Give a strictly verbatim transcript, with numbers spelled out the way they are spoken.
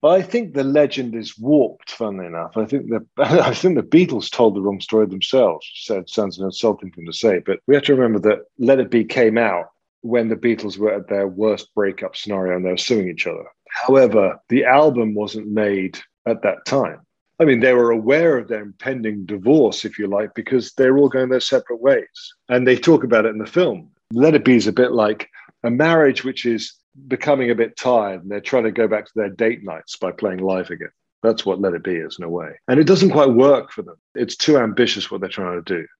I think the legend is warped, funnily enough. I think the I think the Beatles told the wrong story themselves. So it sounds an insulting thing to say, but we have to remember that Let It Be came out when the Beatles were at their worst breakup scenario and they were suing each other. However, the album wasn't made at that time. I mean, they were aware of their impending divorce, if you like, because they're all going their separate ways. And they talk about it in the film. Let It Be is a bit like a marriage which is becoming a bit tired and they're trying to go back to their date nights by playing live again. That's what Let It Be is in a way. And it doesn't quite work for them. It's too ambitious what they're trying to do.